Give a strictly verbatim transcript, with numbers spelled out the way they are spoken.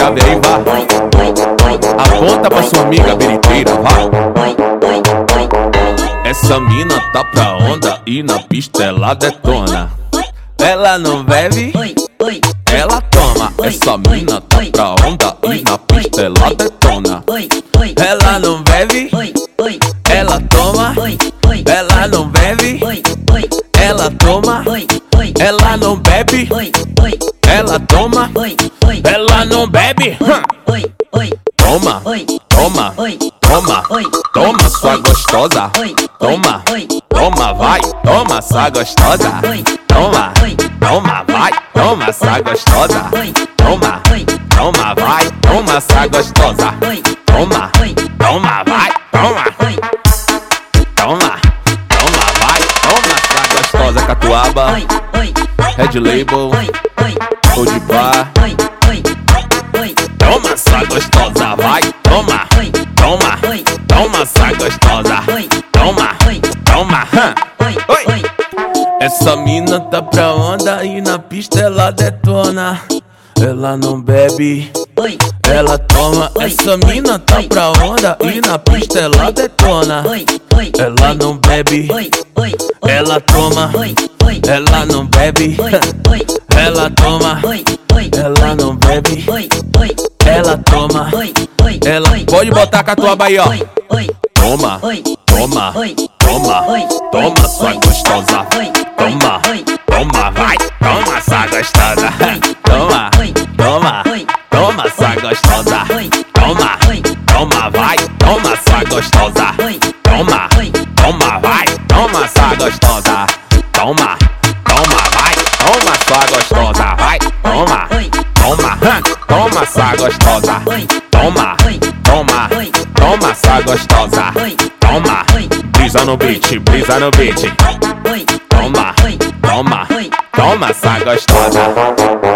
chave aí, vá. Aponta pra sua amiga biriteira, vá. Essa mina tá pra onda e na pista ela detona. Ela não bebe, ela toma. Essa mina tá pra onda e na pista ela detona. Ela não bebe, ela toma. Ela não bebe, ela toma. Ela não bebe, ela toma. Ela não bebe. Toma, toma, toma, toma sua gostosa. Toma, toma, vai, toma sua gostosa. Toma, toma, vai, toma sua gostosa. Toma, toma, vai, toma sua gostosa. Toma, toma, vai, toma. Toma, toma, vai, toma sua gostosa. Catuaba, Red Label, Old Bar. Toma sua gostosa, vai, toma, toma, toma sua gostosa. Toma, toma, hum. Oi. Essa mina tá pra onda e na pista ela detona. Ela não bebe, ela toma. Essa mina tá pra onda e na pista ela detona. Ela não bebe, ela toma. Ela não bebe, ela toma. Ela não bebe, ela toma. Ela pode botar a catuaba aí, ó. Toma, toma, toma, toma sua gostosa. Toma, toma, vai, toma sua gostosa. Toma, toma, toma sua gostosa. Toma, toma, vai, toma sua gostosa. Toma, toma, vai, toma sua gostosa. Toma, toma, vai, toma sua gostosa. Vai, toma, toma, toma sua gostosa. Toma, toma, toma sua gostosa. Toma, brisa no beat, brisa no beat. Toma, toma, toma sua gostosa.